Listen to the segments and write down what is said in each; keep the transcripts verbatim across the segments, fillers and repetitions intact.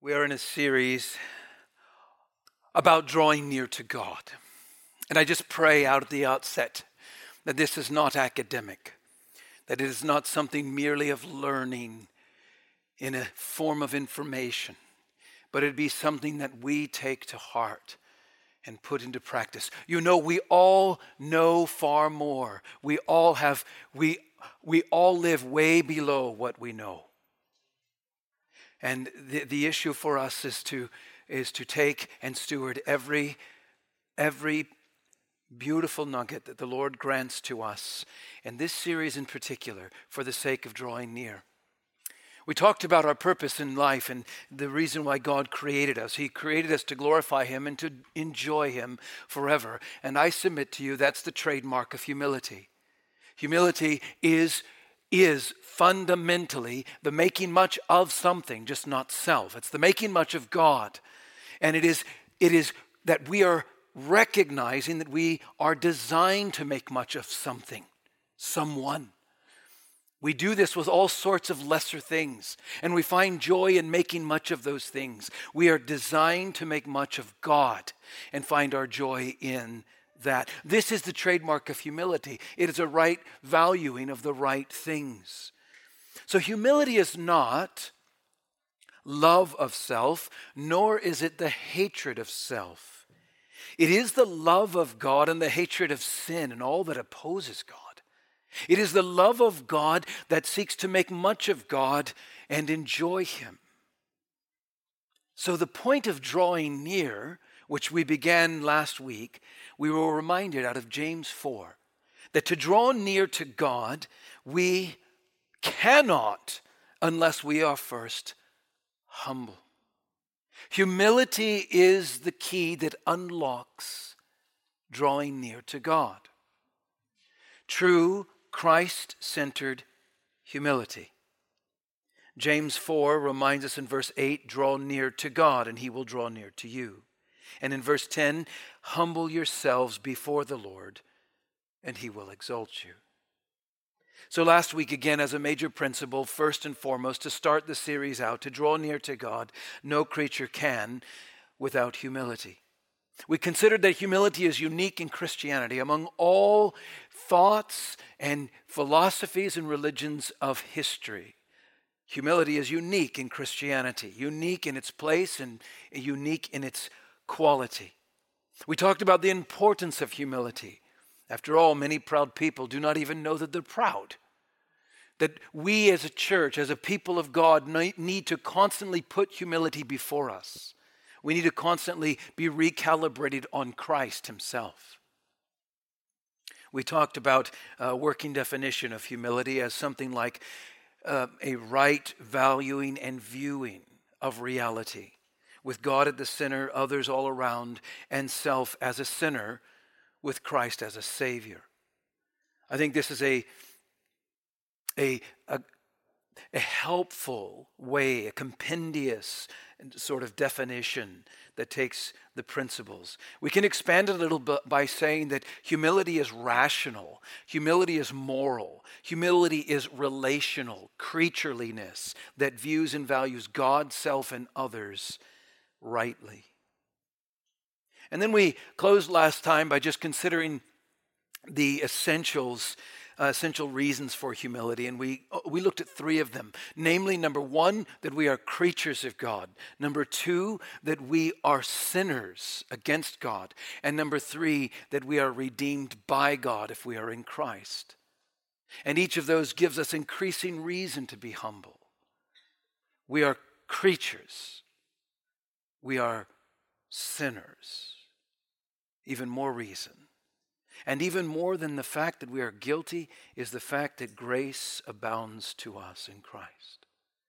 We are in a series about drawing near to God. And I just pray out at the outset that this is not academic, that it is not something merely of learning in a form of information, but it be something that we take to heart and put into practice. You know, we all know far more. We all have, we, we all live way below what we know. And the, the issue for us is to is to take and steward every every beautiful nugget that the Lord grants to us, and this series in particular, for the sake of drawing near. We talked about our purpose in life and the reason why God created us. He created us to glorify Him and to enjoy Him forever. And I submit to you that's the trademark of humility. Humility is is fundamentally the making much of something, just not self. It's the making much of God. And it is, it is that we are recognizing that we are designed to make much of something, someone. We do this with all sorts of lesser things, and we find joy in making much of those things. We are designed to make much of God and find our joy in that. This is the trademark of humility. It is a right valuing of the right things. So humility is not love of self, nor is it the hatred of self. It is the love of God and the hatred of sin and all that opposes God. It is the love of God that seeks to make much of God and enjoy Him. So the point of drawing near, which we began last week, we were reminded out of James four, that to draw near to God, we cannot unless we are first humble. Humility is the key that unlocks drawing near to God. True Christ-centered humility. James four reminds us in verse eight, draw near to God and He will draw near to you. And in verse ten, humble yourselves before the Lord, and He will exalt you. So last week, again, as a major principle, first and foremost, to start the series out, to draw near to God, no creature can without humility. We considered that humility is unique in Christianity among all thoughts and philosophies and religions of history. Humility is unique in Christianity, unique in its place and unique in its quality. We talked about the importance of humility. After all, many proud people do not even know that they're proud. That we as a church, as a people of God, need to constantly put humility before us. We need to constantly be recalibrated on Christ Himself. We talked about a working definition of humility as something like uh, a right valuing and viewing of reality, with God at the center, others all around, and self as a sinner, with Christ as a Savior. I think this is a, a, a, a helpful way, a compendious sort of definition that takes the principles. We can expand it a little bit by saying that humility is rational, humility is moral, humility is relational, creatureliness that views and values God, self, and others rightly. And then we closed last time by just considering the essentials, uh, essential reasons for humility. And we we looked at three of them. Namely, number one, that we are creatures of God. Number two, that we are sinners against God. And number three, that we are redeemed by God if we are in Christ. And each of those gives us increasing reason to be humble. We are creatures. We are sinners. Even more reason. And even more than the fact that we are guilty is the fact that grace abounds to us in Christ.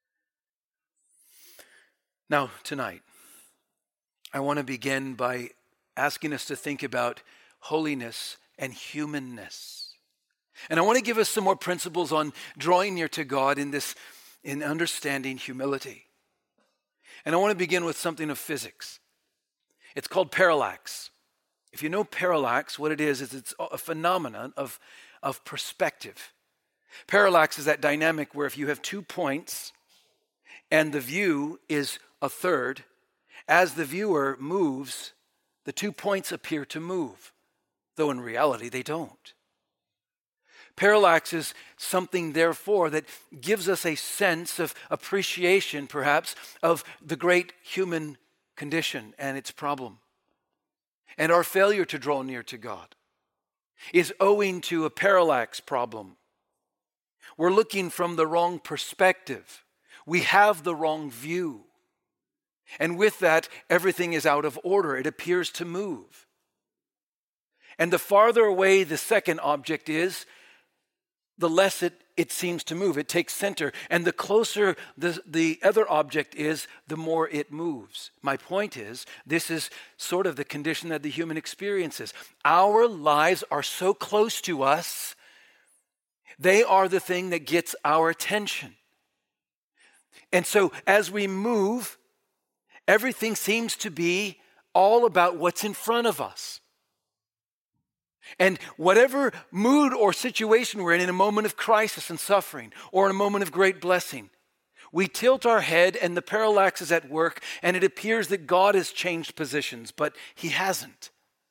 Now, tonight, I want to begin by asking us to think about holiness and humanness. And I want to give us some more principles on drawing near to God in this, in understanding humility. And I want to begin with something of physics. It's called parallax. If you know parallax, what it is, is it's a phenomenon of, of perspective. Parallax is that dynamic where if you have two points and the view is a third, as the viewer moves, the two points appear to move, though in reality they don't. Parallax is something, therefore, that gives us a sense of appreciation, perhaps, of the great human condition and its problem. And our failure to draw near to God is owing to a parallax problem. We're looking from the wrong perspective. We have the wrong view. And with that, everything is out of order. It appears to move. And the farther away the second object is, the less it, it seems to move. It takes center. And the closer the, the other object is, the more it moves. My point is, this is sort of the condition that the human experiences. Our lives are so close to us, they are the thing that gets our attention. And so as we move, everything seems to be all about what's in front of us. And whatever mood or situation we're in, in a moment of crisis and suffering, or in a moment of great blessing, we tilt our head and the parallax is at work, and it appears that God has changed positions, but he hasn't.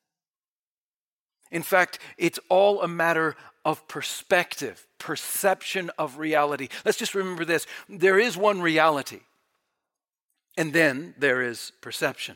In fact, it's all a matter of perspective, perception of reality. Let's just remember this. There is one reality, and then there is perception.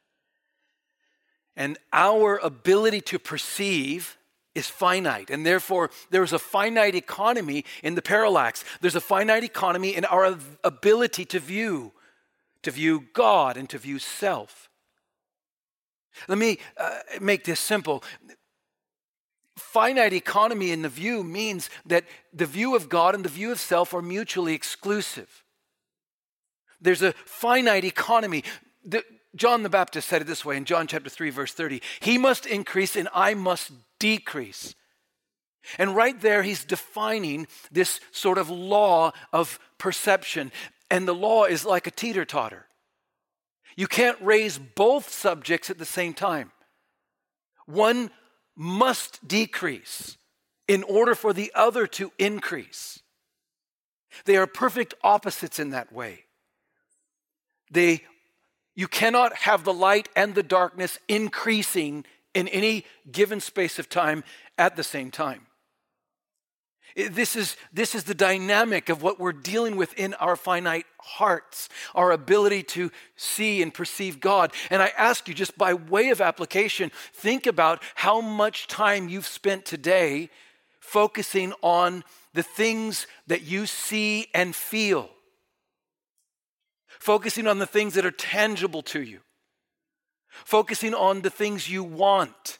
And our ability to perceive is finite. And therefore, there's a finite economy in the parallax. There's a finite economy in our ability to view, to view God and to view self. Let me uh, make this simple. Finite economy in the view means that the view of God and the view of self are mutually exclusive. There's a finite economy. The, John the Baptist said it this way in John chapter three, verse thirty. He must increase and I must decrease. And right there, he's defining this sort of law of perception. And the law is like a teeter-totter. You can't raise both subjects at the same time. One must decrease in order for the other to increase. They are perfect opposites in that way. They You cannot have the light and the darkness increasing in any given space of time at the same time. This is, this is the dynamic of what we're dealing with in our finite hearts, our ability to see and perceive God. And I ask you, just by way of application, think about how much time you've spent today focusing on the things that you see and feel. Focusing on the things that are tangible to you. Focusing on the things you want.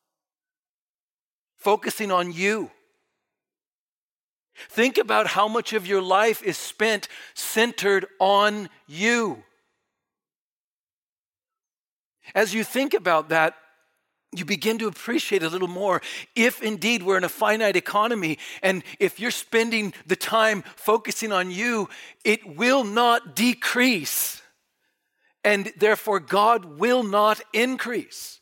Focusing on you. Think about how much of your life is spent centered on you. As you think about that, you begin to appreciate a little more if indeed we're in a finite economy, and if you're spending the time focusing on you, it will not decrease, and therefore God will not increase.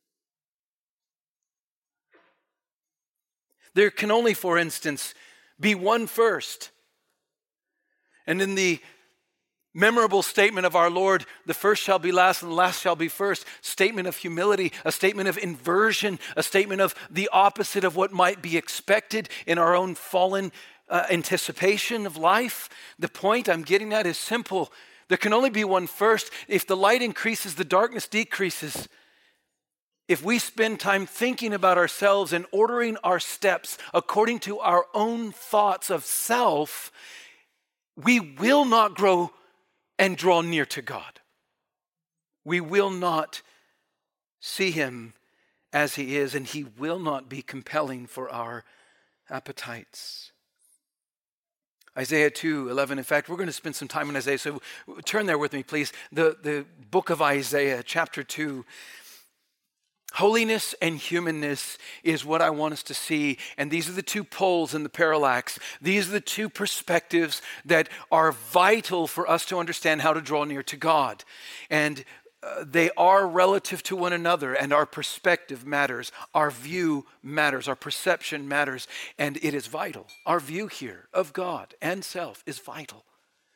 There can only, for instance, be one first. And in the memorable statement of our Lord, the first shall be last and the last shall be first. Statement of humility, a statement of inversion, a statement of the opposite of what might be expected in our own fallen uh, anticipation of life. The point I'm getting at is simple. There can only be one first. If the light increases, the darkness decreases. If we spend time thinking about ourselves and ordering our steps according to our own thoughts of self, we will not grow and draw near to God. We will not see him as he is, and he will not be compelling for our appetites. Isaiah two eleven. In fact, we're going to spend some time in Isaiah, so turn there with me, please. The, the book of Isaiah, chapter two. Holiness and humanness is what I want us to see. And these are the two poles in the parallax. These are the two perspectives that are vital for us to understand how to draw near to God. And uh, they are relative to one another, and our perspective matters. Our view matters. Our perception matters. And it is vital. Our view here of God and self is vital.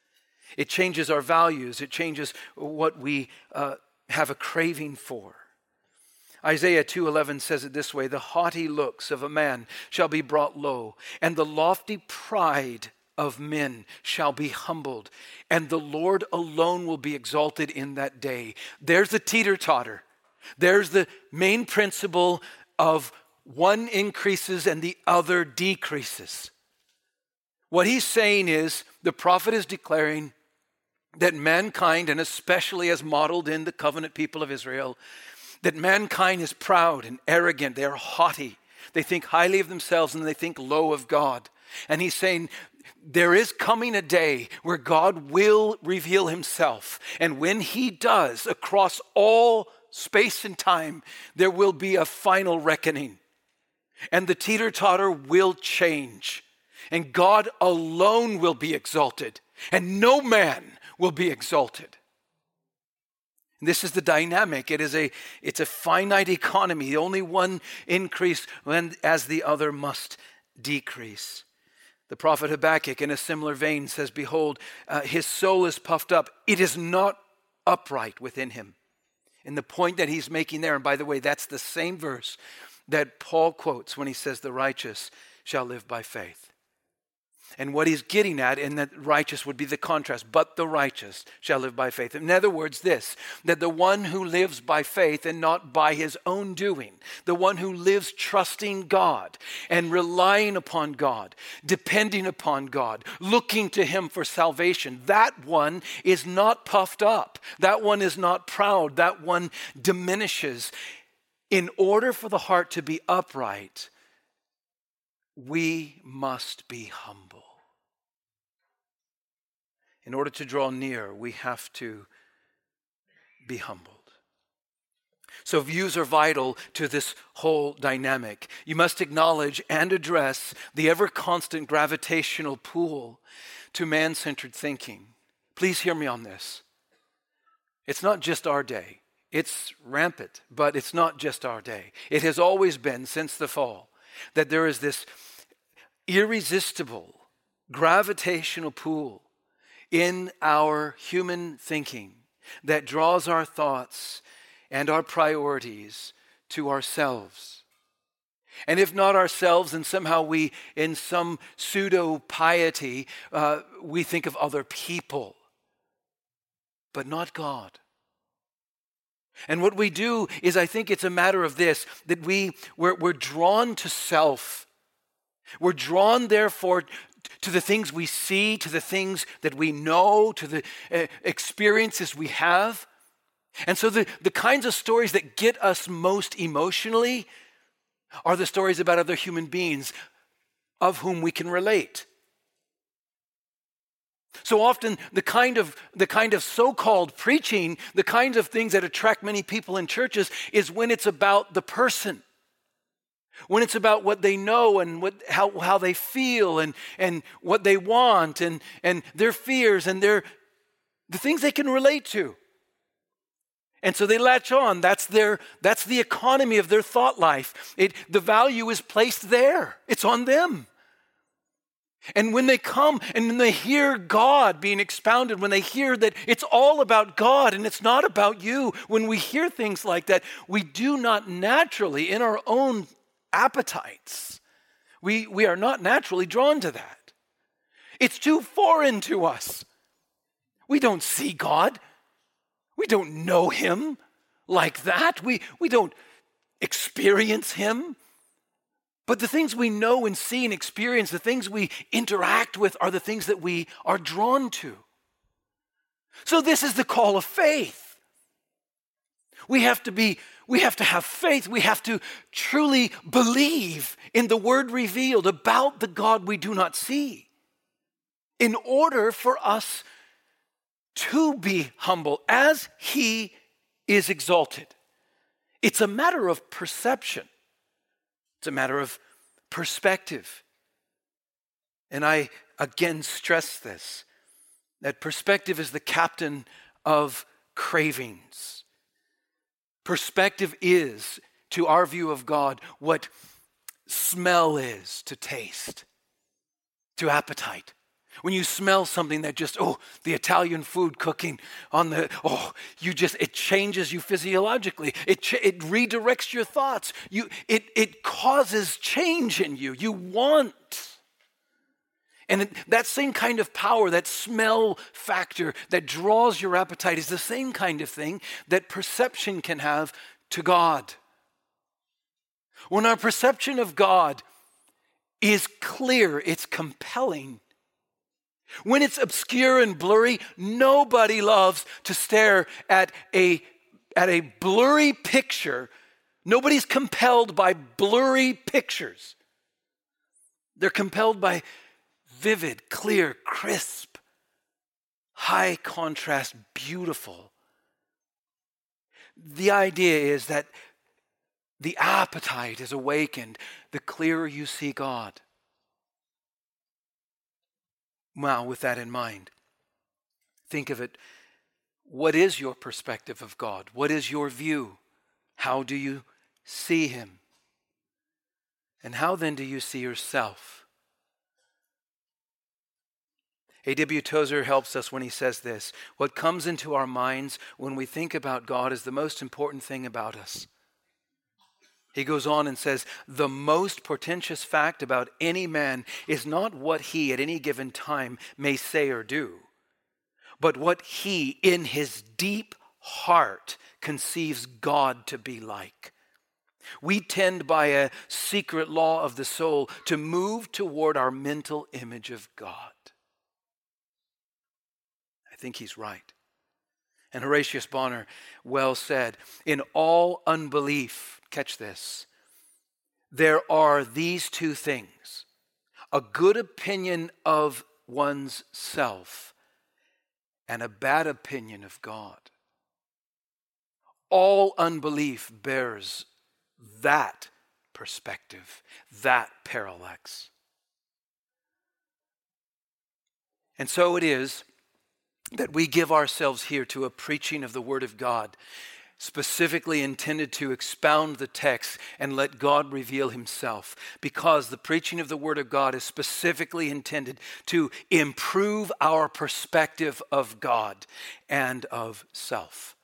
It changes our values. It changes what we uh, have a craving for. Isaiah two eleven says it this way, the haughty looks of a man shall be brought low, and the lofty pride of men shall be humbled, and the Lord alone will be exalted in that day. There's the teeter-totter. There's the main principle of one increases and the other decreases. What he's saying is, the prophet is declaring that mankind, and especially as modeled in the covenant people of Israel, that mankind is proud and arrogant. They are haughty. They think highly of themselves and they think low of God. And he's saying there is coming a day where God will reveal himself. And when he does, across all space and time, there will be a final reckoning. And the teeter-totter will change. And God alone will be exalted. And no man will be exalted. This is the dynamic. It is a, it's a finite economy. Only one increase when, as the other must decrease. The prophet Habakkuk, in a similar vein, says, behold, uh, his soul is puffed up. It is not upright within him. And the point that he's making there, and by the way, that's the same verse that Paul quotes when he says, the righteous shall live by faith. And what he's getting at in that righteous would be the contrast, but the righteous shall live by faith. In other words, this, that the one who lives by faith and not by his own doing, the one who lives trusting God and relying upon God, depending upon God, looking to him for salvation, that one is not puffed up. That one is not proud. That one diminishes. In order for the heart to be upright, we must be humble. In order to draw near, we have to be humbled. So views are vital to this whole dynamic. You must acknowledge and address the ever-constant gravitational pull to man-centered thinking. Please hear me on this. It's not just our day. It's rampant, but it's not just our day. It has always been since the fall that there is this irresistible gravitational pull in our human thinking that draws our thoughts and our priorities to ourselves. And if not ourselves, then somehow we, in some pseudo-piety, uh, we think of other people, but not God. And what we do is, I think it's a matter of this, that we, we're, we're drawn to self. We're drawn, therefore, to the things we see, to the things that we know, to the uh, experiences we have. And so the, the kinds of stories that get us most emotionally are the stories about other human beings of whom we can relate. So often the kind of the kind of so-called preaching, the kinds of things that attract many people in churches is when it's about the person. When it's about what they know and what how, how they feel and, and what they want and, and their fears and their the things they can relate to. And so they latch on. That's their that's the economy of their thought life. It the value is placed there. It's on them. And when they come and when they hear God being expounded, when they hear that it's all about God and it's not about you, when we hear things like that, we do not naturally, in our own appetites, we, we are not naturally drawn to that. It's too foreign to us. We don't see God. We don't know him like that. We, we don't experience him. But the things we know and see and experience, the things we interact with are the things that we are drawn to. So this is the call of faith. We have to be, we have to have faith. We have to truly believe in the word revealed about the God we do not see in order for us to be humble as he is exalted. It's a matter of perception. It's a matter of perspective. And I again stress this, that perspective is the captain of cravings. Perspective is, to our view of God, what smell is to taste, to appetite. When you smell something that just, oh, the Italian food cooking on the, oh, you just, it changes you physiologically. It ch- it redirects your thoughts. You, it, it causes change in you. You want. And it, that same kind of power, that smell factor that draws your appetite is the same kind of thing that perception can have to God. When our perception of God is clear, it's compelling. When it's obscure and blurry, nobody loves to stare at a, at a blurry picture. Nobody's compelled by blurry pictures. They're compelled by vivid, clear, crisp, high contrast, beautiful. The idea is that the appetite is awakened the clearer you see God. Now, with that in mind, think of it. What is your perspective of God? What is your view? How do you see him? And how then do you see yourself? A W Tozer helps us when he says this. What comes into our minds when we think about God is the most important thing about us. He goes on and says, the most portentous fact about any man is not what he at any given time may say or do, but what he in his deep heart conceives God to be like. We tend by a secret law of the soul to move toward our mental image of God. I think he's right. And Horatius Bonner well said, in all unbelief, catch this, there are these two things, a good opinion of one's self and a bad opinion of God. All unbelief bears that perspective, that parallax. And so it is that we give ourselves here to a preaching of the Word of God, specifically intended to expound the text and let God reveal himself, because the preaching of the Word of God is specifically intended to improve our perspective of God and of self.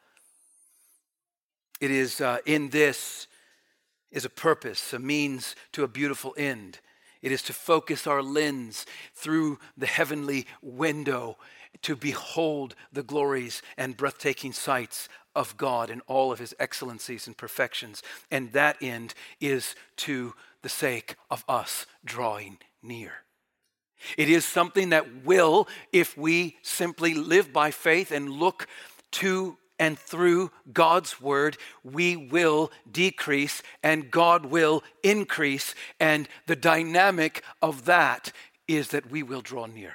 It is uh, in this is a purpose, a means to a beautiful end. It is to focus our lens through the heavenly window to behold the glories and breathtaking sights of God and all of his excellencies and perfections. And that end is to the sake of us drawing near. It is something that will, if we simply live by faith and look to and through God's word, we will decrease and God will increase. And the dynamic of that is that we will draw near.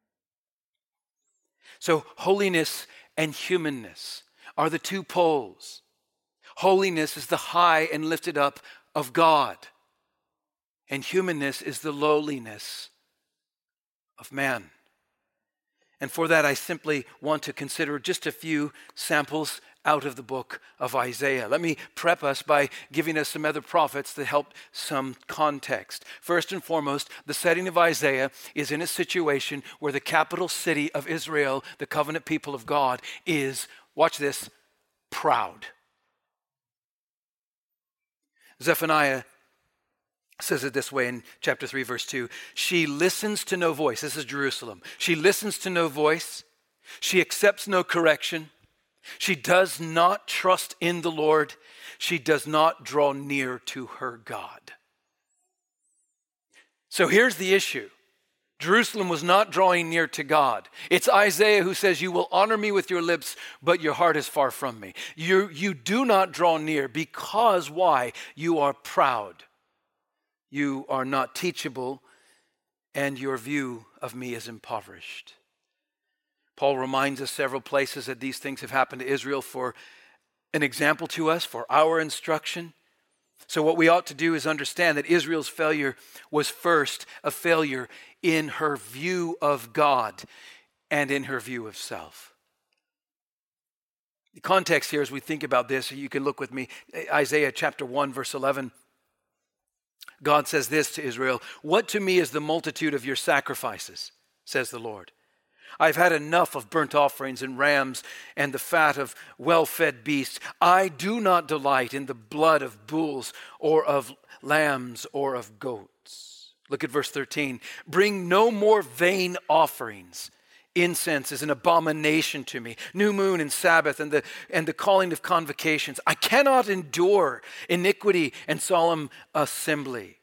So holiness and humanness are the two poles. Holiness is the high and lifted up of God, and humanness is the lowliness of man. And for that, I simply want to consider just a few samples out of the book of Isaiah. Let me prep us by giving us some other prophets that help some context. First and foremost, the setting of Isaiah is in a situation where the capital city of Israel, the covenant people of God, is, watch this, proud. Zephaniah says it this way in chapter three, verse two. She listens to no voice. This is Jerusalem. She listens to no voice. She accepts no correction. She does not trust in the Lord. She does not draw near to her God. So here's the issue. Jerusalem was not drawing near to God. It's Isaiah who says, you will honor me with your lips, but your heart is far from me. You, you do not draw near because why? You are proud. You are not teachable, and your view of me is impoverished. Paul reminds us several places that these things have happened to Israel for an example to us, for our instruction. So what we ought to do is understand that Israel's failure was first a failure in her view of God and in her view of self. The context here as we think about this, you can look with me, Isaiah chapter one, verse eleven. God says this to Israel, what to me is the multitude of your sacrifices? says the Lord. I've had enough of burnt offerings and rams and the fat of well-fed beasts. I do not delight in the blood of bulls or of lambs or of goats. Look at verse thirteen. Bring no more vain offerings. Incense is an abomination to me. New moon and Sabbath and the, and the calling of convocations. I cannot endure iniquity and solemn assembly.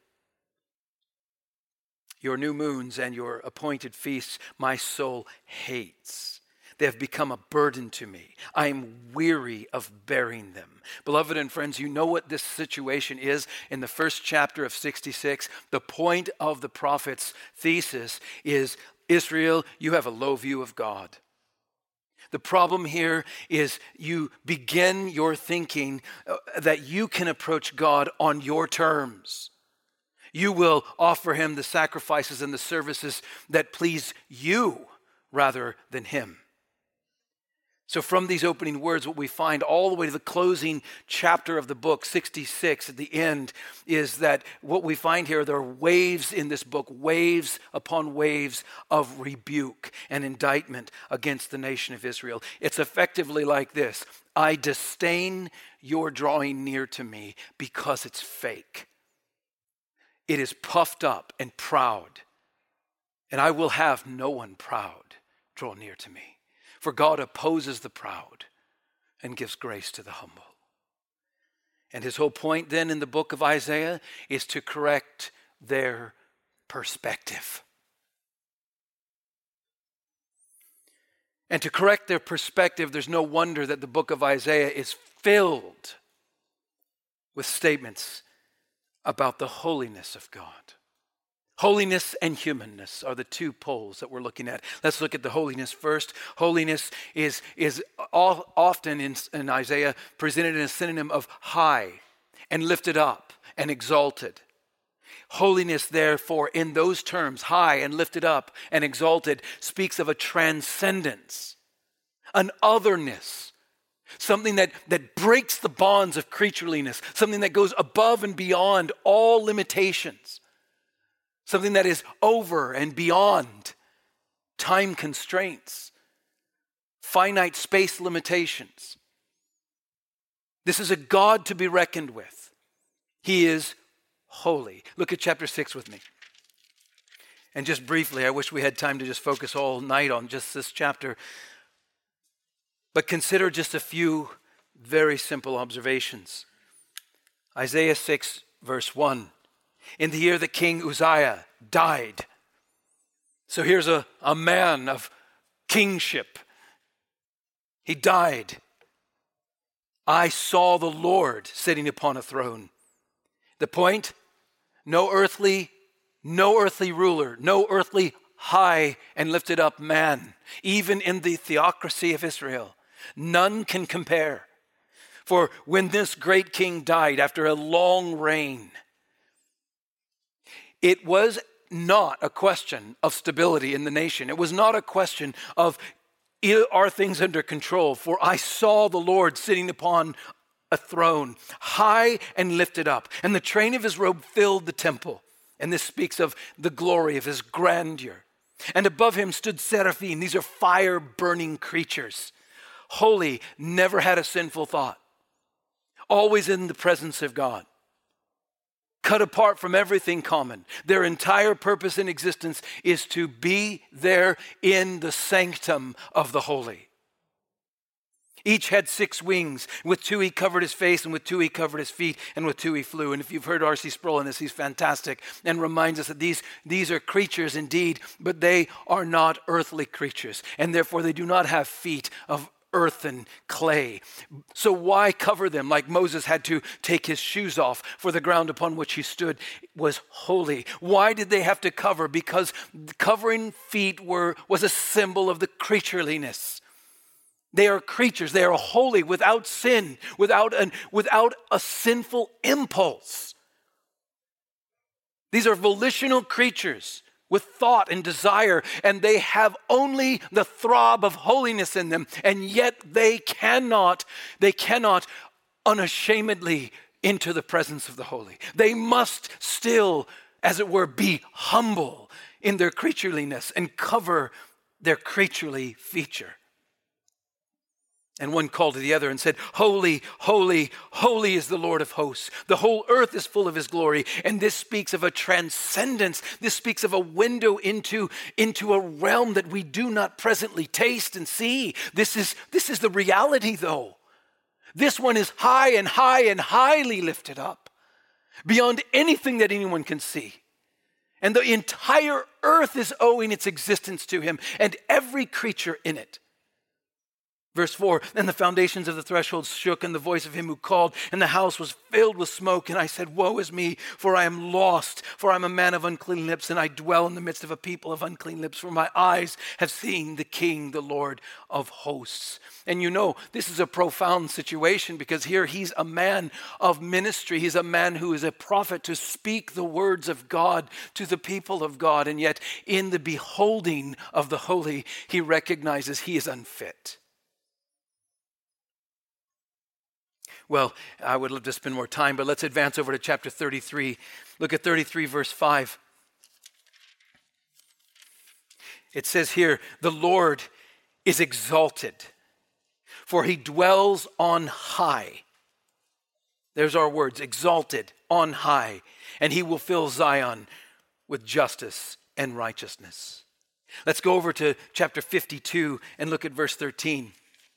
Your new moons and your appointed feasts, my soul hates. They have become a burden to me. I am weary of bearing them. Beloved and friends, you know what this situation is in the first chapter of sixty-six. The point of the prophet's thesis is, Israel, you have a low view of God. The problem here is you begin your thinking that you can approach God on your terms. You will offer him the sacrifices and the services that please you rather than him. So from these opening words, what we find all the way to the closing chapter of the book, sixty-six, at the end, is that what we find here, there are waves in this book, waves upon waves of rebuke and indictment against the nation of Israel. It's effectively like this: I disdain your drawing near to me because it's fake. It is puffed up and proud, and I will have no one proud draw near to me. For God opposes the proud and gives grace to the humble. And his whole point then in the book of Isaiah is to correct their perspective. And to correct their perspective, there's no wonder that the book of Isaiah is filled with statements about the holiness of God. Holiness and humanness are the two poles that we're looking at. Let's look at the holiness first. Holiness is, is all, often in, in Isaiah presented in a synonym of high and lifted up and exalted. Holiness, therefore, in those terms, high and lifted up and exalted, speaks of a transcendence, an otherness, something that, that breaks the bonds of creatureliness, something that goes above and beyond all limitations, something that is over and beyond time constraints, finite space limitations. This is a God to be reckoned with. He is holy. Look at chapter six with me. And just briefly, I wish we had time to just focus all night on just this chapter. But consider just a few very simple observations. Isaiah six, verse one. In the year that King Uzziah died. So here's a, a man of kingship. He died. I saw the Lord sitting upon a throne. The point? No earthly, no earthly ruler, no earthly high and lifted up man, even in the theocracy of Israel. None can compare. For when this great king died after a long reign, it was not a question of stability in the nation. It was not a question of, are things under control? For I saw the Lord sitting upon a throne, high and lifted up, and the train of his robe filled the temple. And this speaks of the glory of his grandeur. And above him stood seraphim. These are fire-burning creatures. Holy, never had a sinful thought. Always in the presence of God. Cut apart from everything common. Their entire purpose in existence is to be there in the sanctum of the holy. Each had six wings. With two he covered his face, and with two he covered his feet, and with two he flew. And if you've heard R C Sproul on this, he's fantastic and reminds us that these, these are creatures indeed, but they are not earthly creatures, and therefore they do not have feet of earth and clay. So why cover them like Moses had to take his shoes off, for the ground upon which he stood was holy? Why did they have to cover? Because covering feet were was a symbol of the creatureliness. They are creatures. They are holy, without sin, without an, without a sinful impulse. These are volitional creatures with thought and desire, and they have only the throb of holiness in them, and yet they cannot, they cannot unashamedly enter the presence of the holy. They must still, as it were, be humble in their creatureliness and cover their creaturely feature. And one called to the other and said, "Holy, holy, holy is the Lord of hosts. The whole earth is full of his glory." And this speaks of a transcendence. This speaks of a window into, into a realm that we do not presently taste and see. This is, this is the reality, though. This one is high and high and highly lifted up, beyond anything that anyone can see. And the entire earth is owing its existence to him and every creature in it. Verse four, "Then the foundations of the threshold shook, and the voice of him who called, and the house was filled with smoke. And I said, Woe is me, for I am lost, for I am a man of unclean lips, and I dwell in the midst of a people of unclean lips, for my eyes have seen the King, the Lord of hosts." And you know, this is a profound situation, because here he's a man of ministry. He's a man who is a prophet to speak the words of God to the people of God. And yet in the beholding of the holy, he recognizes he is unfit. Well, I would love to spend more time, but let's advance over to chapter thirty-three. Look at thirty-three, verse five. It says here, "The Lord is exalted, for he dwells on high." There's our words, exalted, on high. "And he will fill Zion with justice and righteousness." Let's go over to chapter fifty-two and look at verse thirteen.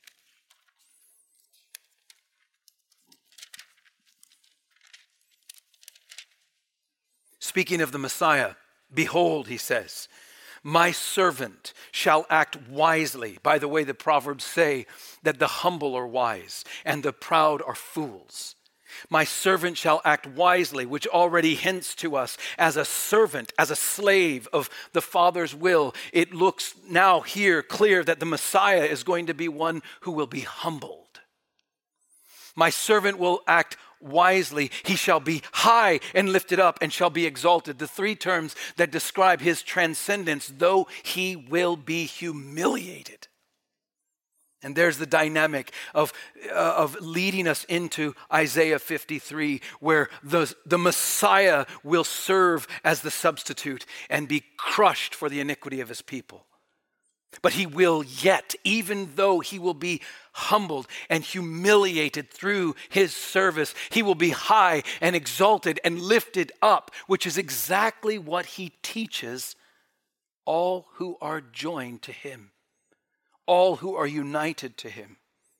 Speaking of the Messiah, "Behold," he says, "my servant shall act wisely." By the way, the Proverbs say that the humble are wise and the proud are fools. "My servant shall act wisely," which already hints to us as a servant, as a slave of the Father's will. It looks now here clear that the Messiah is going to be one who will be humbled. "My servant will act wisely. He shall be high and lifted up and shall be exalted." The three terms that describe his transcendence, though he will be humiliated. And there's the dynamic of, uh, of leading us into Isaiah fifty-three, where the, the Messiah will serve as the substitute and be crushed for the iniquity of his people. But he will yet, even though he will be humbled and humiliated through his service, he will be high and exalted and lifted up, which is exactly what he teaches all who are joined to him, all who are united to him.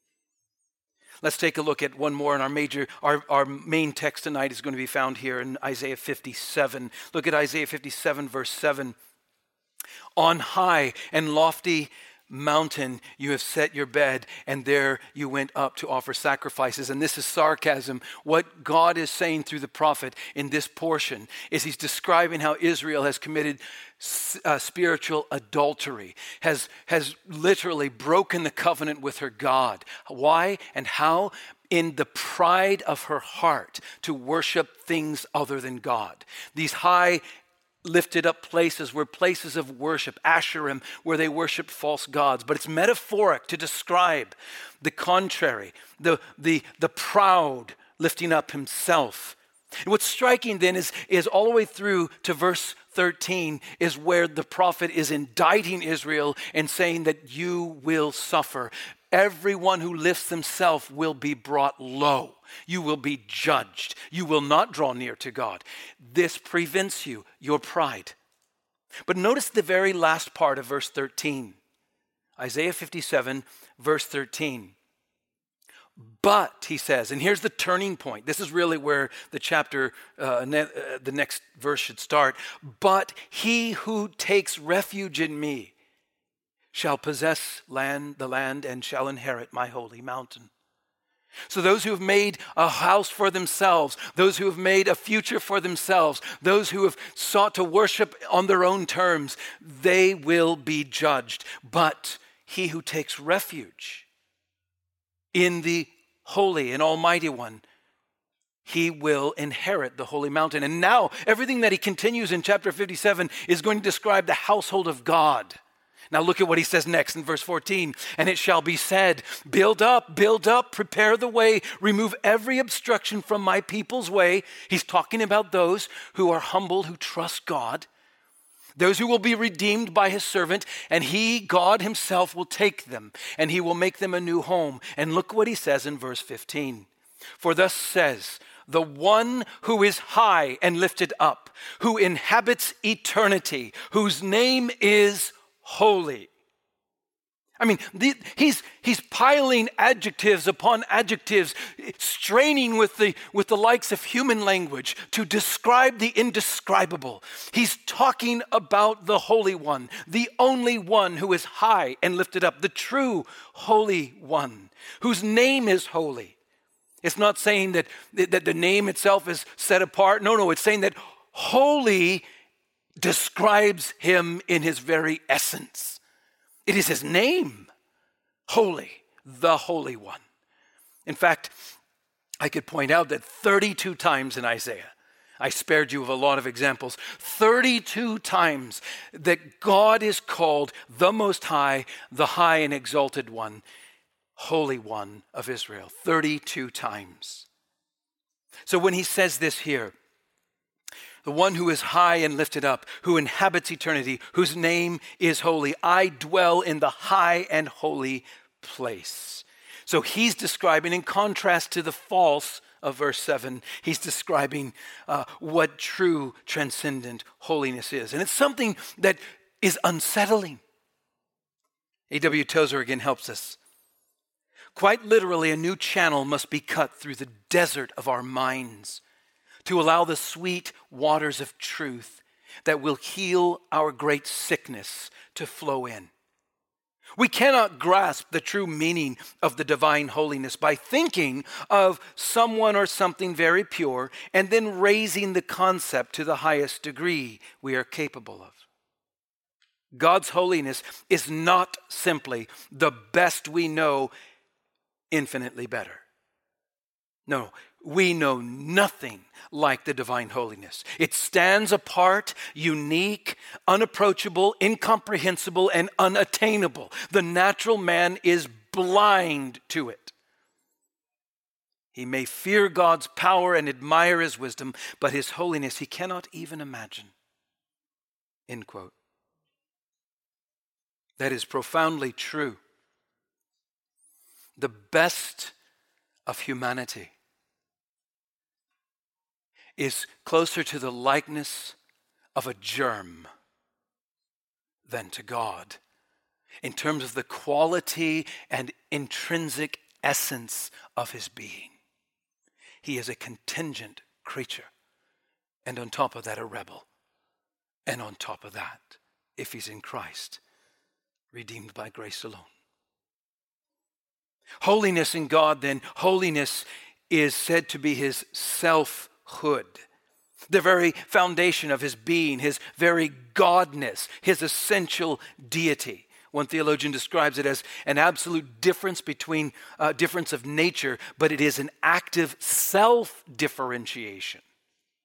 Let's take a look at one more, and our major, our, our main text tonight is going to be found here in Isaiah fifty-seven. Look at Isaiah fifty-seven, verse seven. "On high and lofty mountain you have set your bed, and there you went up to offer sacrifices." And this is sarcasm. What God is saying through the prophet in this portion is he's describing how Israel has committed uh, spiritual adultery, has, has literally broken the covenant with her God. Why and how? In the pride of her heart to worship things other than God. These high lifted up places were places of worship, Asherim, where they worshiped false gods. But it's metaphoric to describe the contrary, the, the, the proud lifting up himself. And what's striking then is, is all the way through to verse thirteen is where the prophet is indicting Israel and saying that you will suffer. Everyone who lifts himself will be brought low. You will be judged. You will not draw near to God. This prevents you, your pride. But notice the very last part of verse thirteen. Isaiah fifty-seven, verse thirteen. "But," he says, and here's the turning point. This is really where the chapter, uh, ne- uh, the next verse should start. "But he who takes refuge in me shall possess land, the land and shall inherit my holy mountain." So those who have made a house for themselves, those who have made a future for themselves, those who have sought to worship on their own terms, they will be judged. But he who takes refuge in the Holy and Almighty One, he will inherit the holy mountain. And now everything that he continues in chapter fifty-seven is going to describe the household of God. Now look at what he says next in verse fourteen. "And it shall be said, build up, build up, prepare the way, remove every obstruction from my people's way." He's talking about those who are humble, who trust God. Those who will be redeemed by his servant, and he, God himself, will take them, and he will make them a new home. And look what he says in verse fifteen. For thus says the one who is high and lifted up, who inhabits eternity, whose name is holy. I mean, the, he's, he's piling adjectives upon adjectives, straining with the, with the likes of human language to describe the indescribable. He's talking about the Holy One, the only one who is high and lifted up, the true Holy One, whose name is holy. It's not saying that, that the name itself is set apart. No, no, it's saying that holy describes him in his very essence. It is his name, holy, the Holy One. In fact, I could point out that thirty-two times in Isaiah, I spared you of a lot of examples, thirty-two times that God is called the Most High, the High and Exalted One, Holy One of Israel, thirty-two times. So when he says this here, the one who is high and lifted up, who inhabits eternity, whose name is holy. I dwell in the high and holy place. So he's describing, in contrast to the false of verse seven, he's describing uh, what true transcendent holiness is. And it's something that is unsettling. A W Tozer again helps us. Quite literally, a new channel must be cut through the desert of our minds to allow the sweet waters of truth that will heal our great sickness to flow in. We cannot grasp the true meaning of the divine holiness by thinking of someone or something very pure and then raising the concept to the highest degree we are capable of. God's holiness is not simply the best we know, infinitely better. No, we know nothing like the divine holiness. It stands apart, unique, unapproachable, incomprehensible, and unattainable. The natural man is blind to it. He may fear God's power and admire his wisdom, but his holiness he cannot even imagine. End quote. That is profoundly true. The best of humanity is closer to the likeness of a germ than to God in terms of the quality and intrinsic essence of his being. He is a contingent creature, and on top of that, a rebel. And on top of that, if he's in Christ, redeemed by grace alone. Holiness in God, then, holiness is said to be his self Hood, the very foundation of his being, his very godness, his essential deity. One theologian describes it as an absolute difference between uh, difference of nature, but it is an active self-differentiation.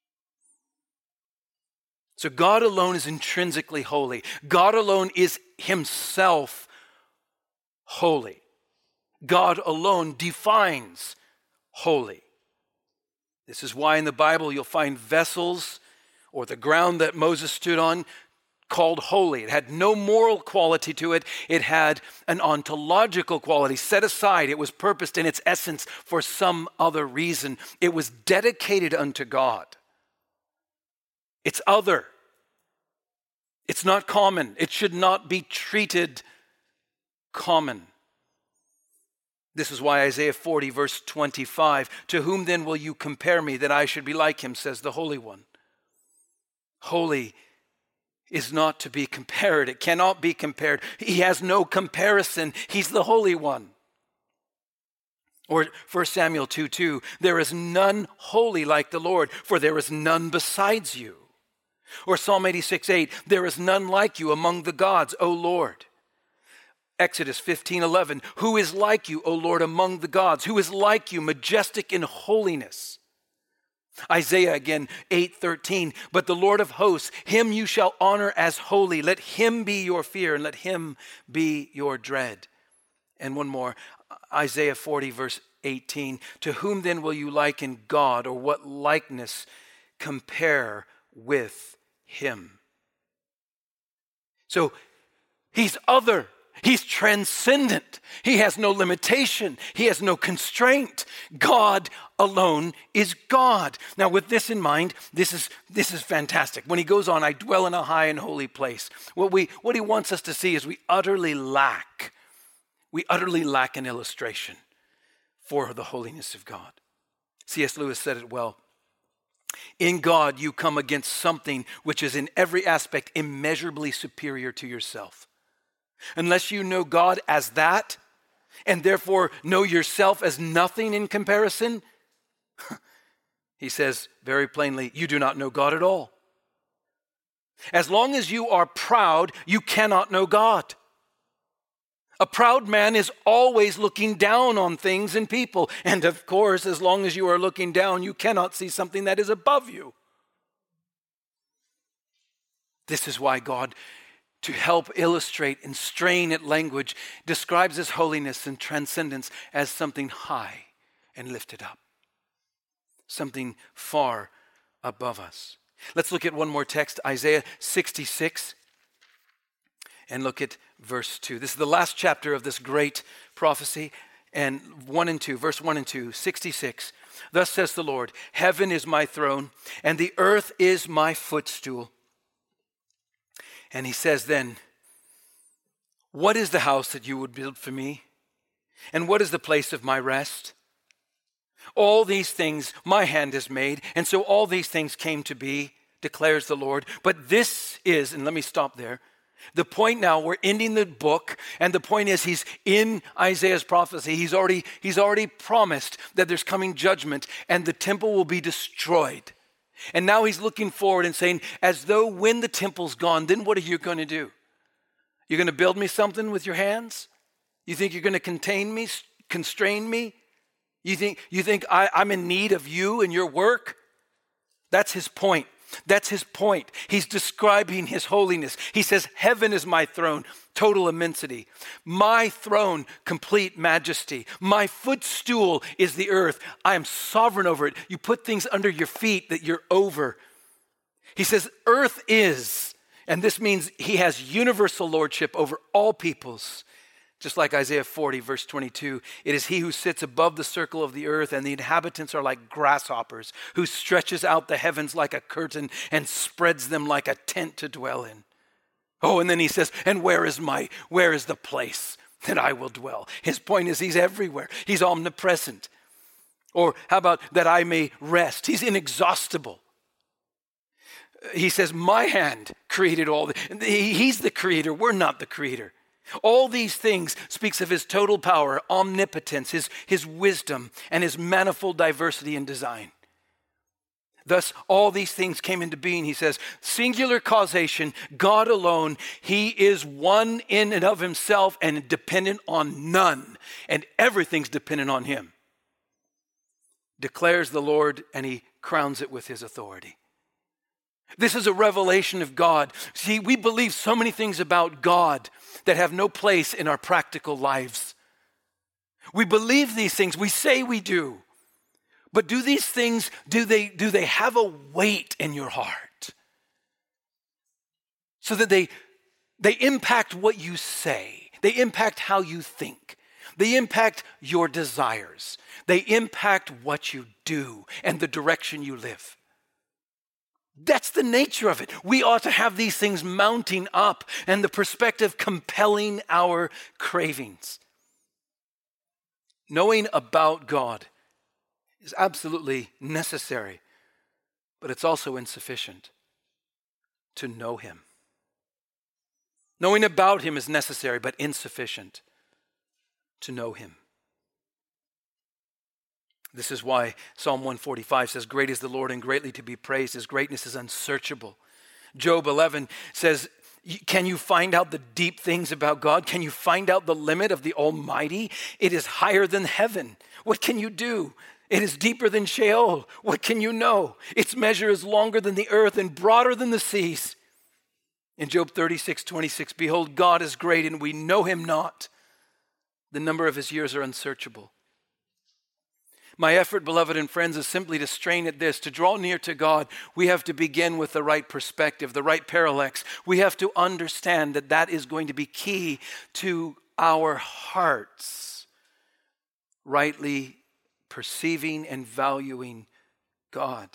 So God alone is intrinsically holy. God alone is himself holy. God alone defines holy. This is why in the Bible you'll find vessels or the ground that Moses stood on called holy. It had no moral quality to it. It had an ontological quality set aside. It was purposed in its essence for some other reason. It was dedicated unto God. It's other. It's not common. It should not be treated common. This is why Isaiah forty, verse twenty-five, to whom then will you compare me that I should be like him, says the Holy One. Holy is not to be compared. It cannot be compared. He has no comparison. He's the Holy One. Or First Samuel two two, there is none holy like the Lord, for there is none besides you. Or Psalm eighty-six eight, there is none like you among the gods, O Lord. Exodus fifteen eleven, who is like you, O Lord, among the gods? Who is like you, majestic in holiness? Isaiah again, eight thirteen, but the Lord of hosts, him you shall honor as holy. Let him be your fear and let him be your dread. And one more, Isaiah forty, verse eighteen, to whom then will you liken God, or what likeness compare with him? So he's other. He's transcendent. He has no limitation. He has no constraint. God alone is God. Now, with this in mind, this is this is fantastic. When he goes on, I dwell in a high and holy place. What we what he wants us to see is we utterly lack, we utterly lack an illustration for the holiness of God. C S Lewis said it well. In God, you come against something which is in every aspect immeasurably superior to yourself. Unless you know God as that, and therefore know yourself as nothing in comparison, he says very plainly, you do not know God at all. As long as you are proud, you cannot know God. A proud man is always looking down on things and people. And of course, as long as you are looking down, you cannot see something that is above you. This is why God, to help illustrate and strain at language, describes his holiness and transcendence as something high and lifted up. Something far above us. Let's look at one more text, Isaiah sixty-six, and look at verse two. This is the last chapter of this great prophecy, and one and two, verse one and two, sixty-six. Thus says the Lord, heaven is my throne, and the earth is my footstool. And he says then, what is the house that you would build for me? And what is the place of my rest? All these things my hand has made, and so all these things came to be, declares the Lord. But this is, and let me stop there, the point now, we're ending the book, and the point is he's in Isaiah's prophecy. He's already, he's already promised that there's coming judgment, and the temple will be destroyed. And now he's looking forward and saying, as though when the temple's gone, then what are you going to do? You're going to build me something with your hands? You think you're going to contain me, constrain me? You think, you think I, I'm in need of you and your work? That's his point. That's his point. He's describing his holiness. He says, heaven is my throne, total immensity. My throne, complete majesty. My footstool is the earth. I am sovereign over it. You put things under your feet that you're over. He says, earth is, and this means he has universal lordship over all peoples. Just like Isaiah forty, verse twenty-two, it is he who sits above the circle of the earth, and the inhabitants are like grasshoppers, who stretches out the heavens like a curtain and spreads them like a tent to dwell in. Oh, and then he says, and where is my, where is the place that I will dwell? His point is he's everywhere. He's omnipresent. Or how about that I may rest? He's inexhaustible. He says, my hand created all. The, he's the creator. We're not the creator. All these things speaks of his total power, omnipotence, his, his wisdom, and his manifold diversity in design. Thus, all these things came into being, he says, singular causation, God alone. He is one in and of himself and dependent on none, and everything's dependent on him. Declares the Lord, and he crowns it with his authority. This is a revelation of God. See, we believe so many things about God that have no place in our practical lives. We believe these things. We say we do. But do these things, do they, do they have a weight in your heart? So that they, they impact what you say. They impact how you think. They impact your desires. They impact what you do and the direction you live. That's the nature of it. We ought to have these things mounting up and the perspective compelling our cravings. Knowing about God is absolutely necessary, but it's also insufficient to know him. Knowing about him is necessary, but insufficient to know him. This is why Psalm one forty-five says, great is the Lord and greatly to be praised. His greatness is unsearchable. Job eleven says, can you find out the deep things about God? Can you find out the limit of the Almighty? It is higher than heaven. What can you do? It is deeper than Sheol. What can you know? Its measure is longer than the earth and broader than the seas. In Job thirty-six twenty-six, behold, God is great and we know him not. The number of his years are unsearchable. My effort, beloved and friends, is simply to strain at this. To draw near to God, we have to begin with the right perspective, the right parallax. We have to understand that that is going to be key to our hearts rightly perceiving and valuing God.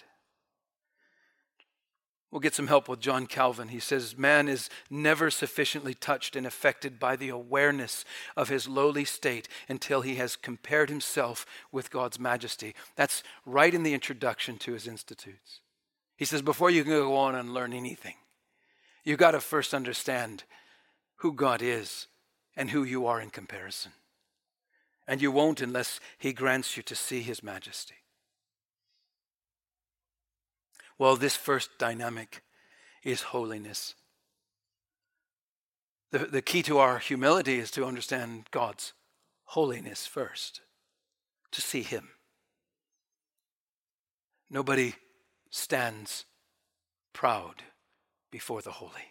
We'll get some help with John Calvin. He says, man is never sufficiently touched and affected by the awareness of his lowly state until he has compared himself with God's majesty. That's right in the introduction to his Institutes. He says, before you can go on and learn anything, you've got to first understand who God is and who you are in comparison. And you won't unless he grants you to see his majesty. Well, this first dynamic is holiness. The, the key to our humility is to understand God's holiness first, to see him. Nobody stands proud before the holy.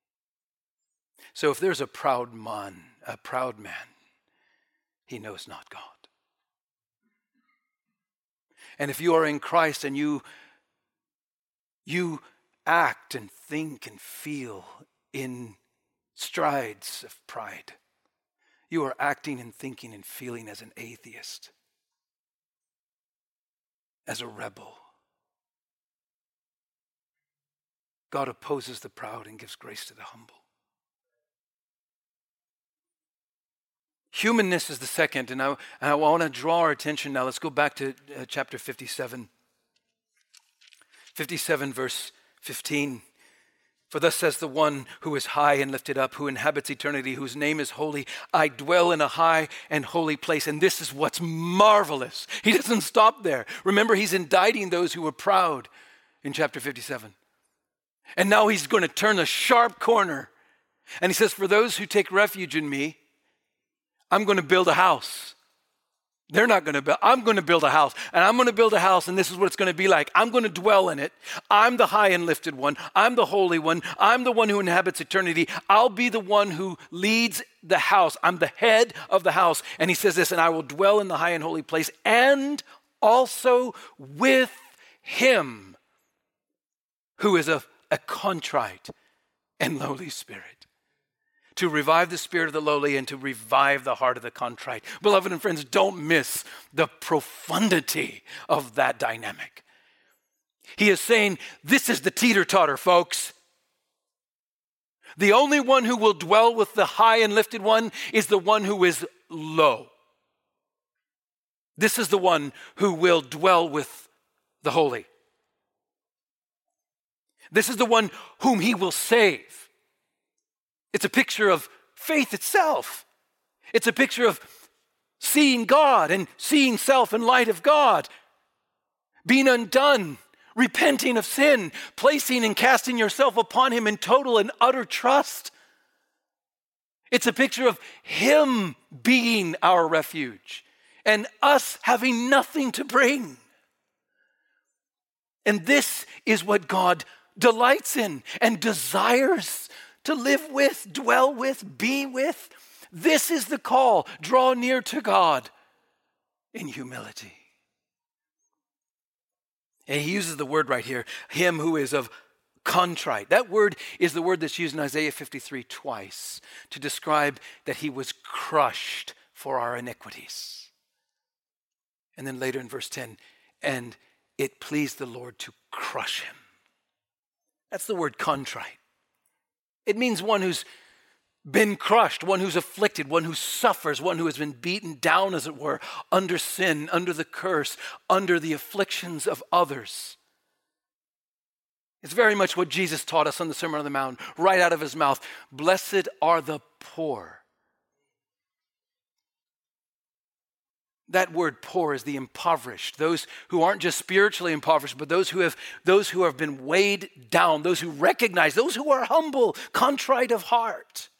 So if there's a proud man, a proud man, he knows not God. And if you are in Christ and you You act and think and feel in strides of pride, you are acting and thinking and feeling as an atheist, as a rebel. God opposes the proud and gives grace to the humble. Humanness is the second, and I, and I want to draw our attention now. Let's go back to uh, chapter fifty-seven. fifty-seven verse fifteen. For thus says the one who is high and lifted up, who inhabits eternity, whose name is holy. I dwell in a high and holy place. And this is what's marvelous. He doesn't stop there. Remember, he's indicting those who were proud in chapter fifty-seven. And now he's going to turn a sharp corner. And he says, for those who take refuge in me, I'm going to build a house. They're not going to build. I'm going to build a house. And I'm going to build a house, and this is what it's going to be like. I'm going to dwell in it. I'm the high and lifted one. I'm the holy one. I'm the one who inhabits eternity. I'll be the one who leads the house. I'm the head of the house. And he says this, and I will dwell in the high and holy place, and also with him who is a, a contrite and lowly spirit, to revive the spirit of the lowly and to revive the heart of the contrite. Beloved and friends, don't miss the profundity of that dynamic. He is saying, this is the teeter-totter, folks. The only one who will dwell with the high and lifted one is the one who is low. This is the one who will dwell with the holy. This is the one whom he will save. It's a picture of faith itself. It's a picture of seeing God and seeing self in light of God, being undone, repenting of sin, placing and casting yourself upon him in total and utter trust. It's a picture of him being our refuge and us having nothing to bring. And this is what God delights in and desires to live with, dwell with, be with. This is the call. Draw near to God in humility. And he uses the word right here, him who is of contrite. That word is the word that's used in Isaiah fifty-three twice to describe that he was crushed for our iniquities. And then later in verse ten, and it pleased the Lord to crush him. That's the word contrite. It means one who's been crushed, one who's afflicted, one who suffers, one who has been beaten down, as it were, under sin, under the curse, under the afflictions of others. It's very much what Jesus taught us on the Sermon on the Mount, right out of his mouth. Blessed are the poor. That word poor is the impoverished, those who aren't just spiritually impoverished, but those who have those who have been weighed down, those who recognize, those who are humble, contrite of heart.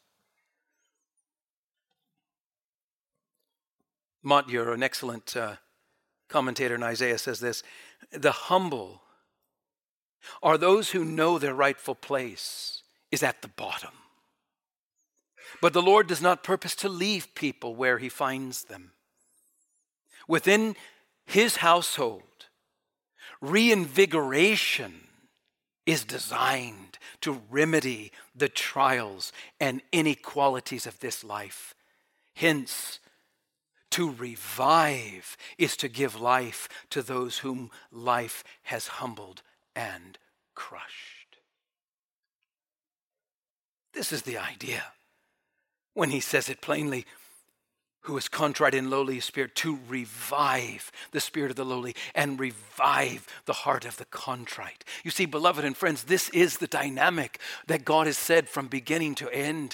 Montyor, an excellent uh, commentator in Isaiah, says this: the humble are those who know their rightful place is at the bottom. But the Lord does not purpose to leave people where he finds them. Within his household, reinvigoration is designed to remedy the trials and inequalities of this life. Hence, to revive is to give life to those whom life has humbled and crushed. This is the idea when he says it plainly, who is contrite and lowly of spirit, to revive the spirit of the lowly and revive the heart of the contrite. You see, beloved and friends, this is the dynamic that God has said from beginning to end,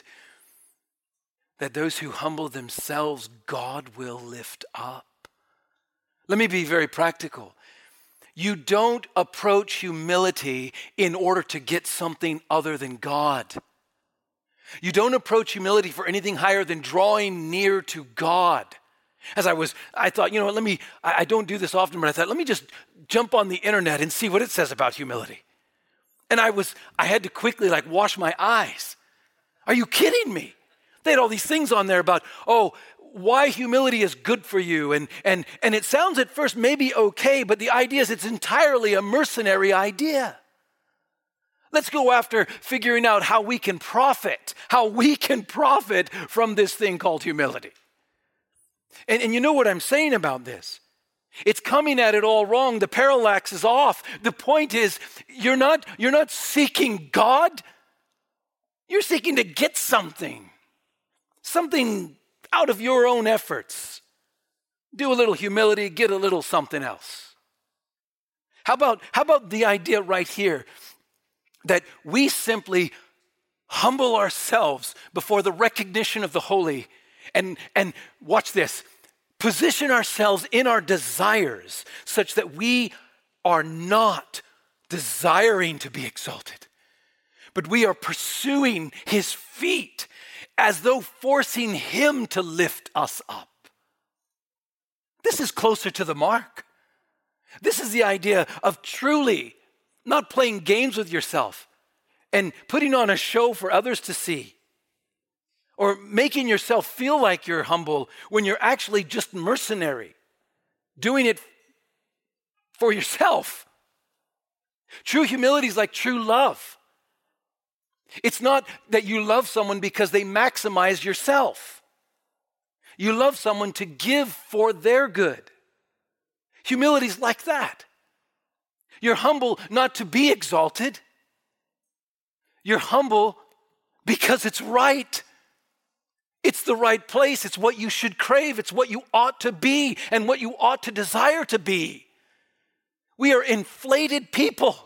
that those who humble themselves, God will lift up. Let me be very practical. You don't approach humility in order to get something other than God. You don't approach humility for anything higher than drawing near to God. As I was, I thought, you know what, let me, I, I don't do this often, but I thought, let me just jump on the internet and see what it says about humility. And I was, I had to quickly like wash my eyes. Are you kidding me? They had all these things on there about, oh, why humility is good for you. And, and, and it sounds at first maybe okay, but the idea is it's entirely a mercenary idea. Let's go after figuring out how we can profit, how we can profit from this thing called humility. And, and you know what I'm saying about this? It's coming at it all wrong. The parallax is off. The point is, you're not, you're not seeking God. You're seeking to get something, something out of your own efforts. Do a little humility, get a little something else. How about, how about the idea right here? That we simply humble ourselves before the recognition of the holy and, and watch this, position ourselves in our desires such that we are not desiring to be exalted, but we are pursuing his feet as though forcing him to lift us up. This is closer to the mark. This is the idea of truly not playing games with yourself and putting on a show for others to see, or making yourself feel like you're humble when you're actually just mercenary, doing it for yourself. True humility is like true love. It's not that you love someone because they maximize yourself. You love someone to give for their good. Humility is like that. You're humble not to be exalted. You're humble because it's right. It's the right place. It's what you should crave. It's what you ought to be and what you ought to desire to be. We are inflated people.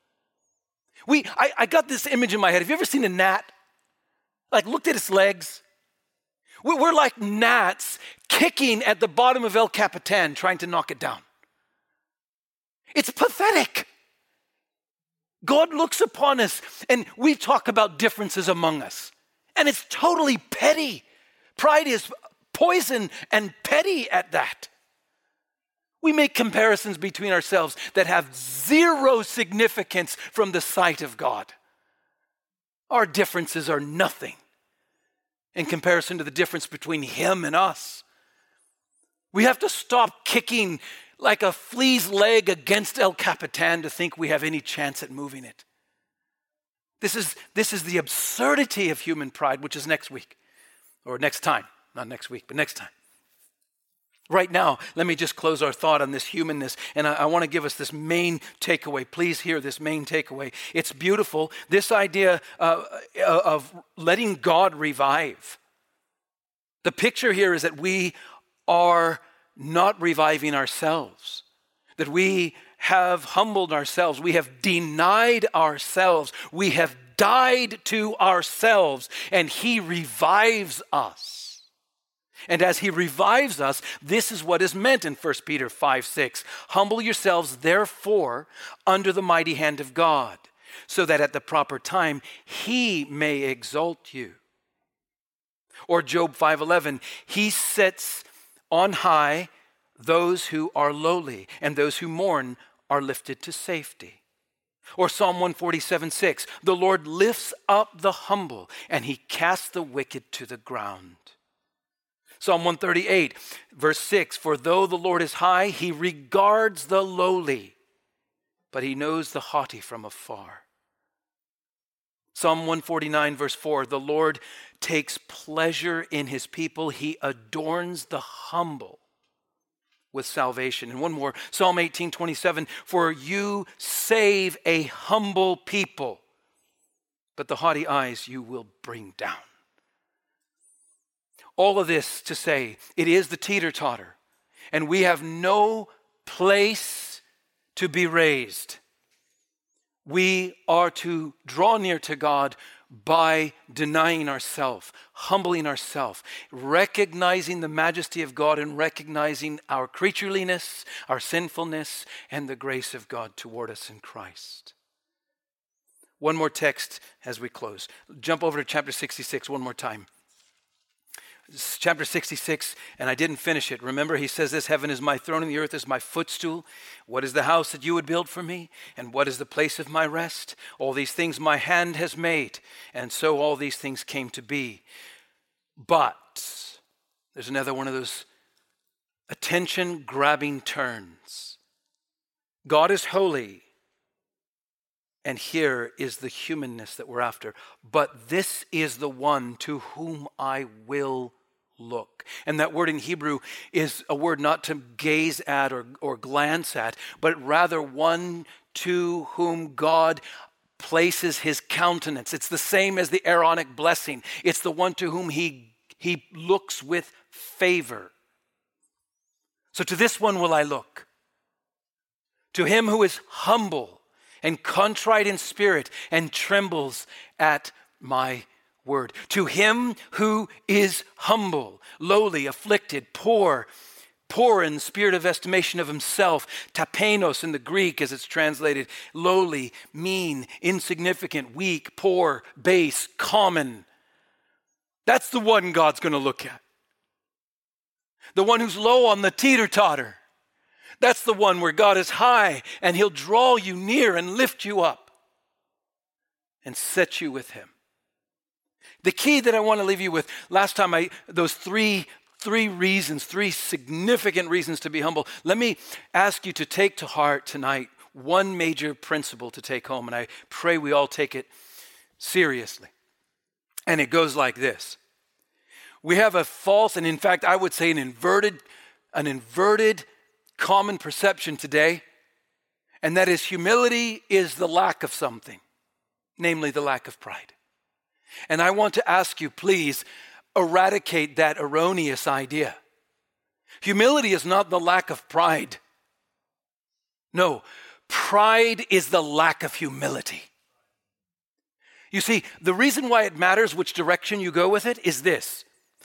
We, I, I got this image in my head. Have you ever seen a gnat? Like looked at its legs? We're, we're like gnats kicking at the bottom of El Capitan trying to knock it down. It's pathetic. God looks upon us and we talk about differences among us. And it's totally petty. Pride is poison and petty at that. We make comparisons between ourselves that have zero significance from the sight of God. Our differences are nothing in comparison to the difference between him and us. We have to stop kicking like a flea's leg against El Capitan to think we have any chance at moving it. This is, this is the absurdity of human pride, which is next week, or next time, not next week, but next time. Right now, let me just close our thought on this humanness, and I, I want to give us this main takeaway. Please hear this main takeaway. It's beautiful, this idea uh, of letting God revive. The picture here is that we are not reviving ourselves, that we have humbled ourselves, we have denied ourselves, we have died to ourselves, and he revives us. And as he revives us, this is what is meant in First Peter five six. Humble yourselves, therefore, under the mighty hand of God, so that at the proper time he may exalt you. Or Job five eleven, he sets on high those who are lowly, and those who mourn are lifted to safety. Or Psalm one forty-seven six, the Lord lifts up the humble, and he casts the wicked to the ground. Psalm one thirty-eight, verse six, for though the Lord is high, he regards the lowly, but he knows the haughty from afar. Psalm one forty-nine, verse four, the Lord takes pleasure in his people. He adorns the humble with salvation. And one more, Psalm eighteen, twenty-seven, for you save a humble people, but the haughty eyes you will bring down. All of this to say, it is the teeter-totter, and we have no place to be raised. We are to draw near to God by denying ourselves, humbling ourselves, recognizing the majesty of God and recognizing our creatureliness, our sinfulness, and the grace of God toward us in Christ. One more text as we close. Jump over to chapter sixty-six one more time. Chapter sixty-six, and I didn't finish it. Remember, he says this, heaven is my throne and the earth is my footstool. What is the house that you would build for me? And what is the place of my rest? All these things my hand has made, and so all these things came to be. But, there's another one of those attention-grabbing turns. God is holy, and here is the humanness that we're after. But this is the one to whom I will look. And that word in Hebrew is a word not to gaze at or, or glance at, but rather one to whom God places his countenance. It's the same as the Aaronic blessing. It's the one to whom he, he looks with favor. So to this one will I look. To him who is humble and contrite in spirit and trembles at my word. To him who is humble, lowly, afflicted, poor, poor in spirit of estimation of himself, tapeinos in the Greek as it's translated, lowly, mean, insignificant, weak, poor, base, common. That's the one God's going to look at. The one who's low on the teeter-totter. That's the one where God is high and he'll draw you near and lift you up and set you with him. The key that I want to leave you with, last time I, those three, three reasons, three significant reasons to be humble. Let me ask you to take to heart tonight one major principle to take home, and I pray we all take it seriously. And it goes like this. We have a false, and in fact, I would say an inverted, an inverted common perception today, and that is humility is the lack of something, namely the lack of pride. And I want to ask you, please, eradicate that erroneous idea. Humility is not the lack of pride. No, pride is the lack of humility. You see, the reason why it matters which direction you go with it is this.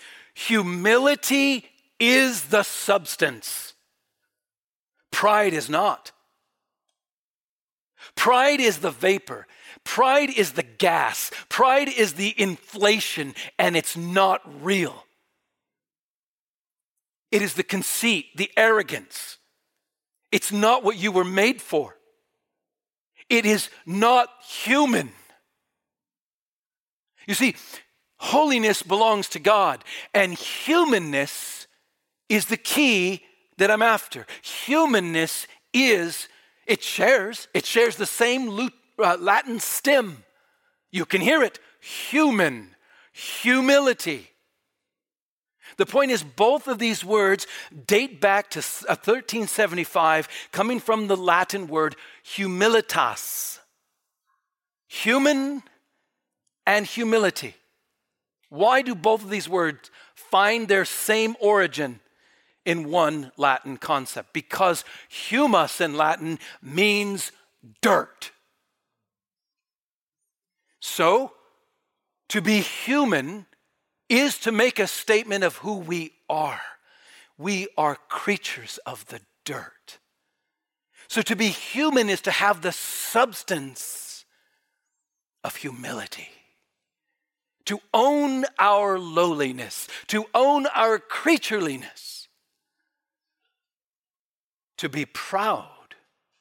Humility is the substance. Pride is not. Pride is the vapor. Pride is the gas. Pride is the inflation, and it's not real. It is the conceit, the arrogance. It's not what you were made for. It is not human. You see, holiness belongs to God, and humanness is the key that I'm after. Humanness is, it shares, it shares the same uh, Latin stem. You can hear it, human, humility. The point is, both of these words date back to thirteen seventy-five, coming from the Latin word humilitas. Human and humility. Why do both of these words find their same origin in one Latin concept? Because humus in Latin means dirt. So, to be human is to make a statement of who we are. We are creatures of the dirt. So to be human is to have the substance of humility. To own our lowliness, to own our creatureliness. To be proud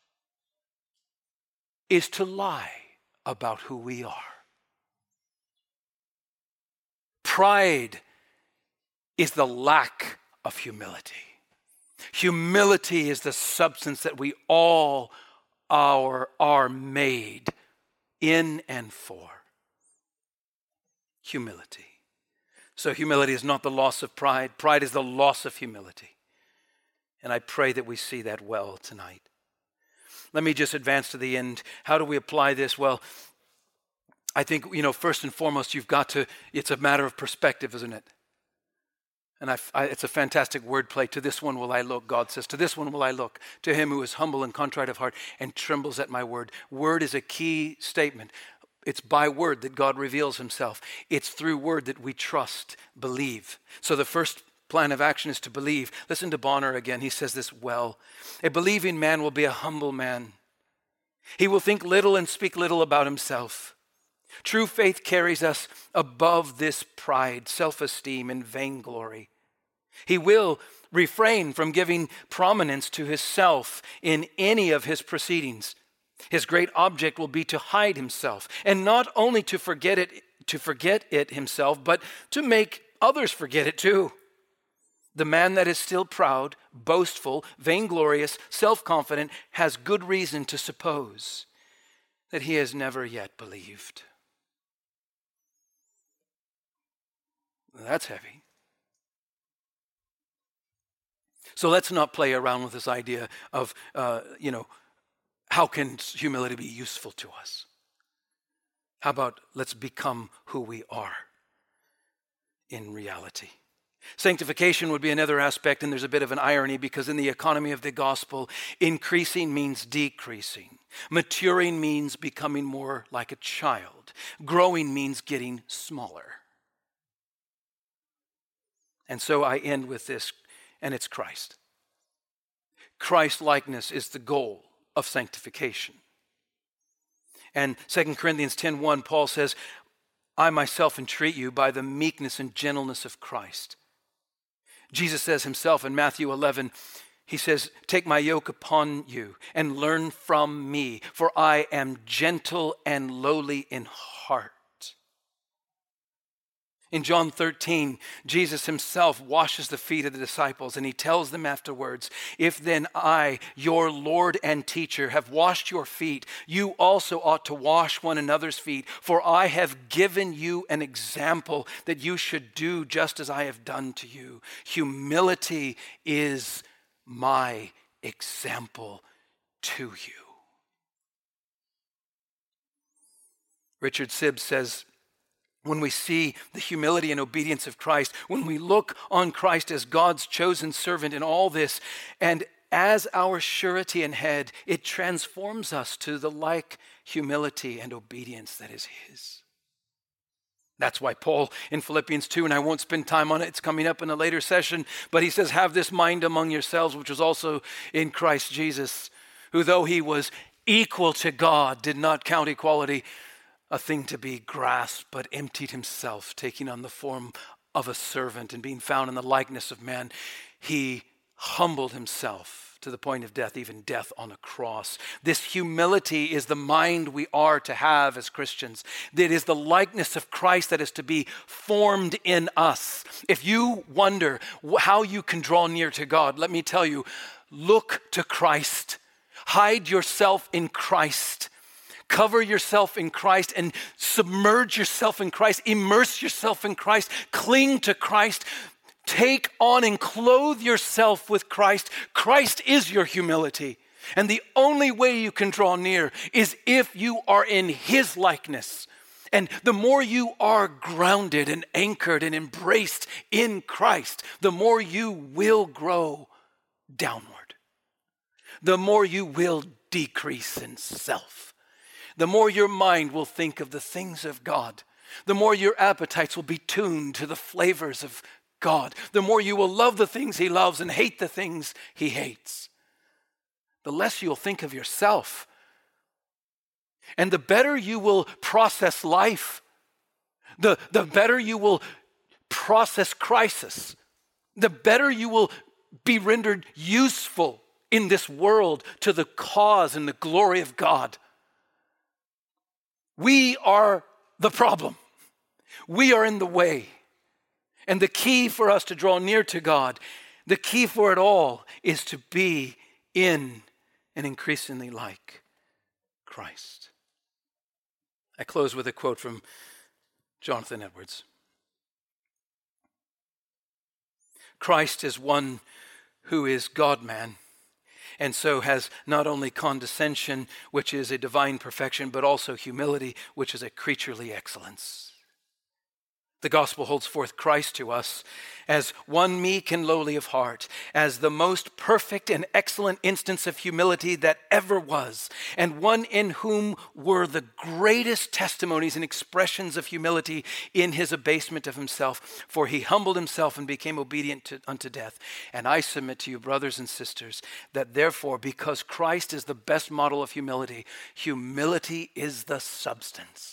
is to lie about who we are. Pride is the lack of humility. Humility is the substance that we all are, are made in and for. Humility. So humility is not the loss of pride. Pride is the loss of humility. And I pray that we see that well tonight. Let me just advance to the end. How do we apply this? Well, I think, you know, first and foremost, you've got to, it's a matter of perspective, isn't it? And I, I, it's a fantastic wordplay. To this one will I look, God says. To this one will I look. To him who is humble and contrite of heart and trembles at my word. Word is a key statement. It's by word that God reveals himself. It's through word that we trust, believe. So the first plan of action is to believe. Listen to Bonner again. He says this well. A believing man will be a humble man. He will think little and speak little about himself. True faith carries us above this pride, self-esteem, and vainglory. He will refrain from giving prominence to his self in any of his proceedings. His great object will be to hide himself, and not only to forget it, to forget it himself, but to make others forget it too. The man that is still proud, boastful, vainglorious, self-confident has good reason to suppose that he has never yet believed. That's heavy. So let's not play around with this idea of, uh, you know, how can humility be useful to us? How about let's become who we are in reality? Sanctification would be another aspect, and there's a bit of an irony because in the economy of the gospel, increasing means decreasing. Maturing means becoming more like a child. Growing means getting smaller. And so I end with this, and it's Christ. Christ-likeness is the goal of sanctification. And Second Corinthians ten one, Paul says, I myself entreat you by the meekness and gentleness of Christ. Jesus says himself in Matthew eleven, he says, take my yoke upon you and learn from me, for I am gentle and lowly in heart. In John thirteen, Jesus himself washes the feet of the disciples, and he tells them afterwards, if then I, your Lord and teacher, have washed your feet, you also ought to wash one another's feet, for I have given you an example that you should do just as I have done to you. Humility is my example to you. Richard Sibbes says, when we see the humility and obedience of Christ, when we look on Christ as God's chosen servant in all this, and as our surety and head, it transforms us to the like humility and obedience that is his. That's why Paul in Philippians two, and I won't spend time on it, it's coming up in a later session, but he says, have this mind among yourselves, which was also in Christ Jesus, who though he was equal to God, did not count equality a thing to be grasped, but emptied himself, taking on the form of a servant and being found in the likeness of man. He humbled himself to the point of death, even death on a cross. This humility is the mind we are to have as Christians. It is the likeness of Christ that is to be formed in us. If you wonder how you can draw near to God, let me tell you, look to Christ. Hide yourself in Christ. Cover yourself in Christ and submerge yourself in Christ. Immerse yourself in Christ. Cling to Christ. Take on and clothe yourself with Christ. Christ is your humility. And the only way you can draw near is if you are in his likeness. And the more you are grounded and anchored and embraced in Christ, the more you will grow downward. The more you will decrease in self. The more your mind will think of the things of God, the more your appetites will be tuned to the flavors of God, the more you will love the things he loves and hate the things he hates. The less you'll think of yourself. And the better you will process life, the, the better you will process crisis, the better you will be rendered useful in this world to the cause and the glory of God. We are the problem. We are in the way. And the key for us to draw near to God, the key for it all, is to be in and increasingly like Christ. I close with a quote from Jonathan Edwards. Christ is one who is God-man, and so has not only condescension, which is a divine perfection, but also humility, which is a creaturely excellence. The gospel holds forth Christ to us as one meek and lowly of heart, as the most perfect and excellent instance of humility that ever was, and one in whom were the greatest testimonies and expressions of humility in his abasement of himself, for he humbled himself and became obedient to, unto death. And I submit to you, brothers and sisters, that therefore, because Christ is the best model of humility, humility is the substance.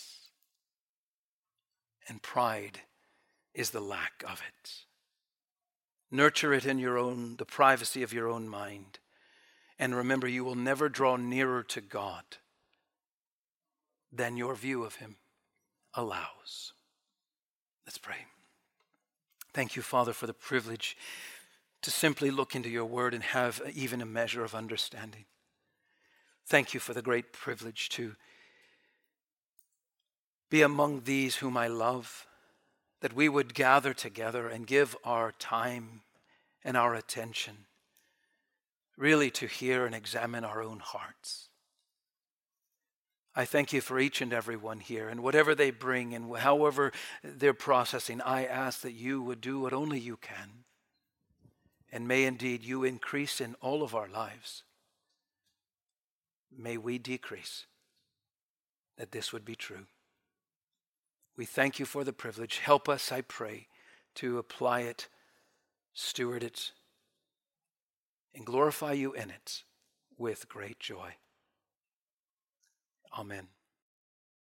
And pride is the lack of it. Nurture it in your own, the privacy of your own mind. And remember, you will never draw nearer to God than your view of him allows. Let's pray. Thank you, Father, for the privilege to simply look into your word and have even a measure of understanding. Thank you for the great privilege to be among these whom I love, that we would gather together and give our time and our attention really to hear and examine our own hearts. I thank you for each and every one here, and whatever they bring and however they're processing, I ask that you would do what only you can. And may indeed you increase in all of our lives. May we decrease, that this would be true. We thank you for the privilege. Help us, I pray, to apply it, steward it, and glorify you in it with great joy. Amen.